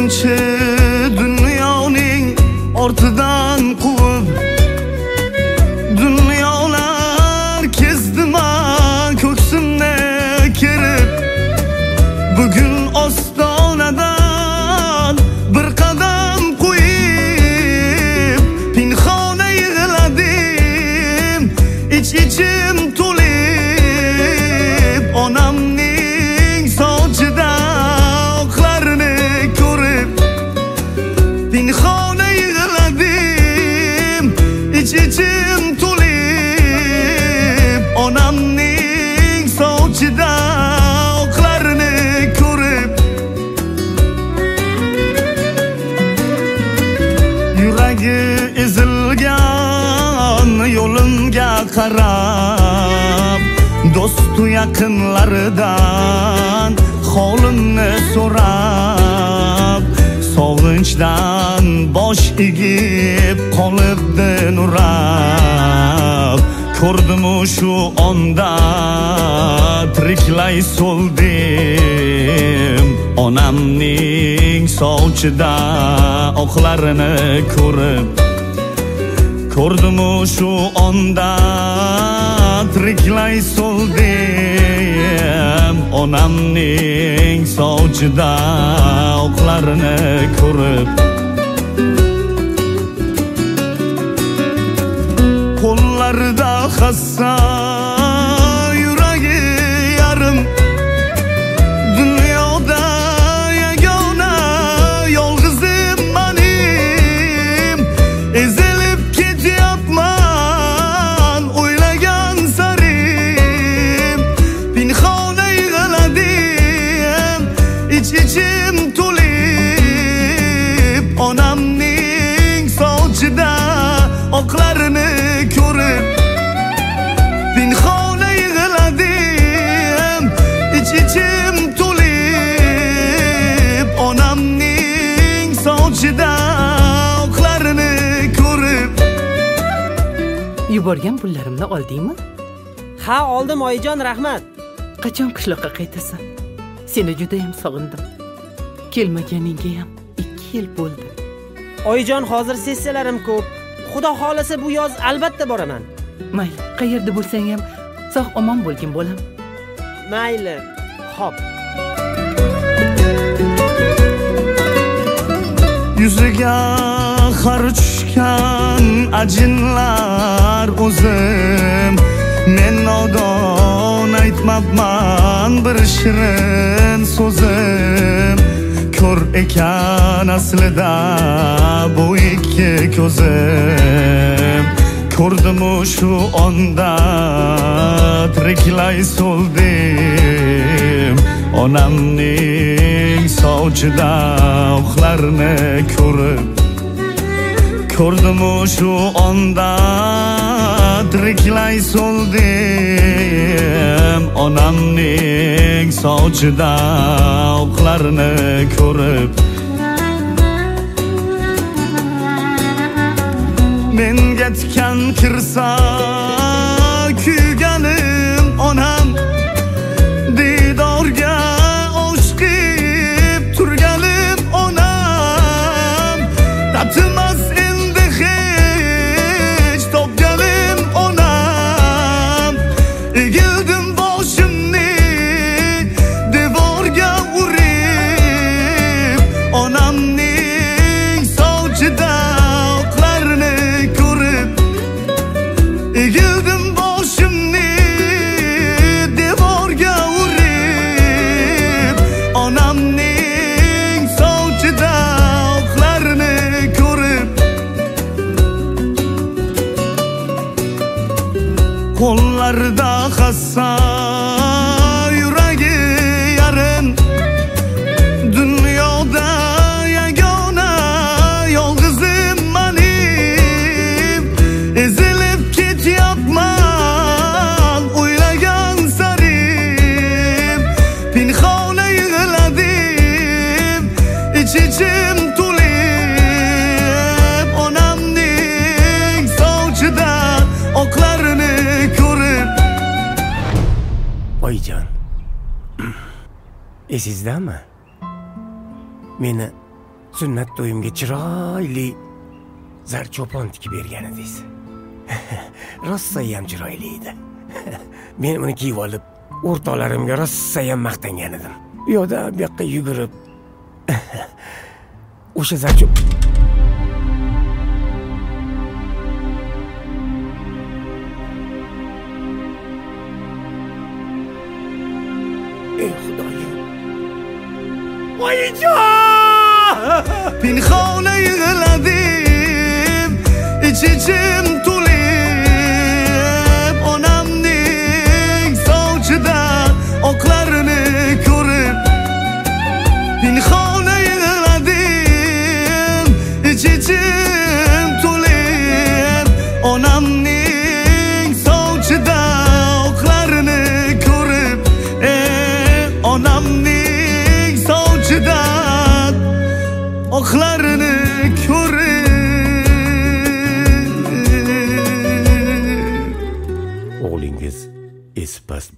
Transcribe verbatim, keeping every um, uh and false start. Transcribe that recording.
qancha dunyoning ortidan quvib dunyolar kezdima ko'ksimni kirib bugun ostonadan bir qadam qo'yib pinhona yig'ladim ich ichim to'lib onamning sochida oqlarini ko'rib pinhona yig'ladim ich ichim to'lib onamning sochida oqlarini ko'rib yuragi ezilgan yo'limga qarab do'stu yaqinlaridan holimni so'rab sog'inchdan bosh egib qolibdi nurab ko'rdimu shu onda tiriklay so'ldim onamning sochida oqlarini ko'rib ko'rdimu shu onda tiriklay so'ldim onamning sochida oqlarini ko'rib qo'llarida hassa yuragi yarim dunyoda yagona yolg'izim menim ezilib ketyapman o'ylagan sarim pinhona yig'ladim ich ichim to'lib onamning sochida oqlarini ko'rib pinhona yig'ladim ich ichim to'lib onamning sochida oqlarini ko'rib yuborgan pullarimni oldingmi? Ha, oldim oyijon, rahmat. Qachon qishloqqa qaytasan? Seni juda ham sog'indim. Kelmaganingga ham ikki yil bo'ldi. Oyijon, hozir sessiyalarim ko'p. Xudo xolasa bu yoz albatta boraman. Mayli, qayerda bo'lsang ham sog' omon bo'lgin bo'lam. Mayli. Xo'p. Yuziga har tushgan ajinlar o'zim men nodon aytmabman bir shirin so'zim ko'r ekan aslida bu ikki ko'zim ko'rdimu shu onda tiriklay so'ldim onamning sochida oqlarini ko'rib ko'rdimu shu onda tiriklay so'ldim onamning sochida oqlarini ko'rib menga tikan kirsa kuyganim onam didorga oshqib turganim onam tatimas endi hech topganim onam egildim boshimni devorga urib onamning sochida oqlarini ko'rib egildim boshimni devorga urib onamning sochida oqlarini ko'rib qo'llarida hassa yuragi yarim dunyoda yagona yolg'izim menim ezilib ketyapman o'ylagan sarim pinhona yig'ladim ich ichim to'lib onamning sochida oqlarini ko'rib Oyijon, esizdami? Meni sunnat to'yimga chiroyli zarchopon tikib bergan edingiz. Rossayam chiroyli edi. Men uni kiyib olib, o'rtoqlarimga rossayam maqtangan edim. U yoqda bu yoqqa yugurib o'sha zarchop ey xudoyim. Oyijon! Pinhona yig'ladim, ich-ichim to'lib, onamning sochida oqlarini ko'rib. Pinhona yig'ladim, ich-ichim to'lib, onamning sochida oqlarini ko'rib, ey onamning sochida oqlarini